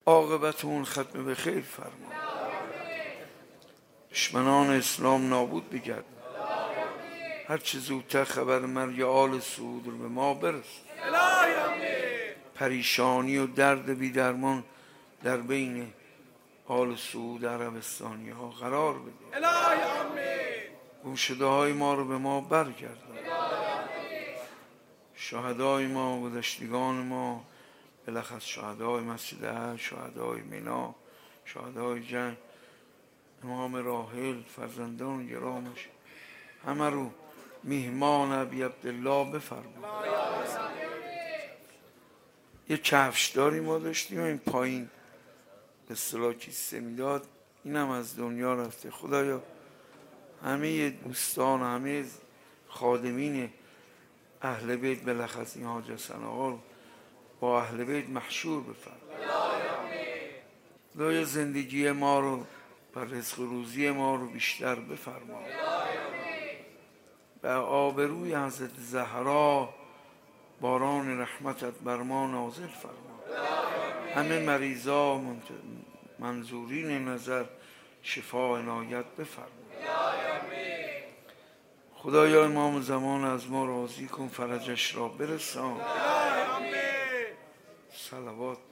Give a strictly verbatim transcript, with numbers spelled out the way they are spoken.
عاقبت اون ختم به خیر فرما. دشمنان اسلام نابود بگرد. هر چه زودتر خبر مرگ آل سعود رو به ما برس. پریشانی و درد بی درمان در بین آل سعود عربستانی ها قرار بده. گمشده های ما رو به ما برگردان. شهدای ما، گذشتگان ما، بلخص شهدای مسجد احد، شهدای مینا، شهدای جنگ، امام راحل، فرزندان گرامش، همه رو میهمان ابی عبدالله بفرما. یه کفشداری ما داشتیم این پایین به اصطلاح کیسه میداد، اینم از دنیا رفته. خدایا همه دوستان، همه خادمین اهل بیت، بلخص این حاج حسن آقا رو با اهل بیت محشور بفرما. خدایا زندگی ما رو و رزق روزی ما رو بیشتر بفرما. به آبروی حضرت زهرا باران رحمتت بر ما نازل فرما. همه مریضا منظورین نظر شفا عنایت بفرما. خدایا امام زمان از ما راضی کن، فرجش را برسان. صلوات